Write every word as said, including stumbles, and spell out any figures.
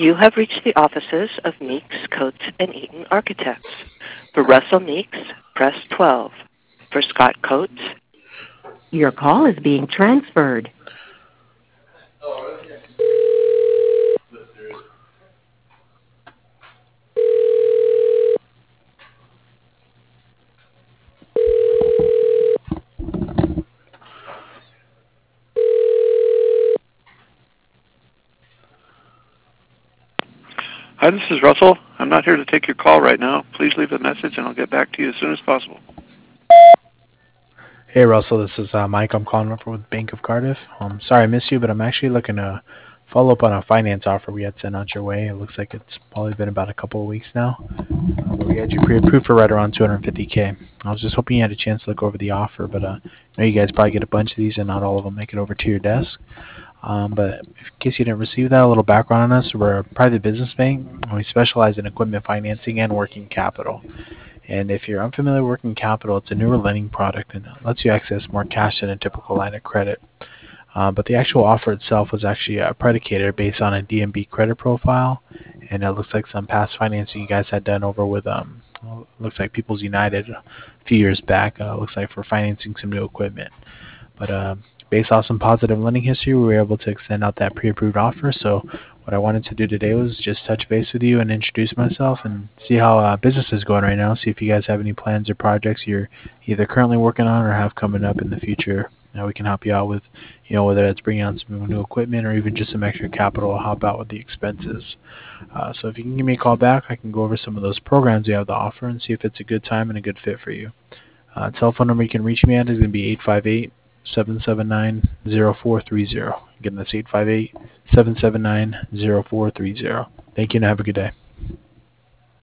You have reached the offices of Meeks, Coates, and Eaton Architects. For Russell Meeks, press twelve. For Scott Coates, your call is being transferred. Hi, this is Russell. I'm not here to take your call right now. Please leave a message and I'll get back to you as soon as possible. Hey Russell, this is uh, Mike. I'm calling over with Bank of Cardiff. Um, sorry I missed you, but I'm actually looking to follow up on a finance offer we had sent out your way. It looks like it's probably been about a couple of weeks now. Uh, but we had you pre-approved for right around two hundred fifty K. I was just hoping you had a chance to look over the offer, but uh, I know you guys probably get a bunch of these and not all of them make it over to your desk. Um, but in case you didn't receive that, a little background on us. We're a private business bank, and we specialize in equipment financing and working capital. And if you're unfamiliar with working capital, it's a newer lending product and it lets you access more cash than a typical line of credit. Uh, but the actual offer itself was actually uh, predicated based on a D M B credit profile, and it looks like some past financing you guys had done over with, um, well, looks like People's United a few years back. Uh, looks like for financing some new equipment. But uh, based off some positive lending history, we were able to extend out that pre-approved offer. So what I wanted to do today was just touch base with you and introduce myself and see how uh, business is going right now. See if you guys have any plans or projects you're either currently working on or have coming up in the future. Now we can help you out with, you know, whether it's bringing on some new equipment or even just some extra capital to help out with the expenses. Uh, so if you can give me a call back, I can go over some of those programs we have to offer and see if it's a good time and a good fit for you. Uh, telephone number you can reach me at is going to be eight five eight, seven seven nine, zero four three zero. Again, that's eight five eight, seven seven nine, zero four three zero. Thank you and have a good day.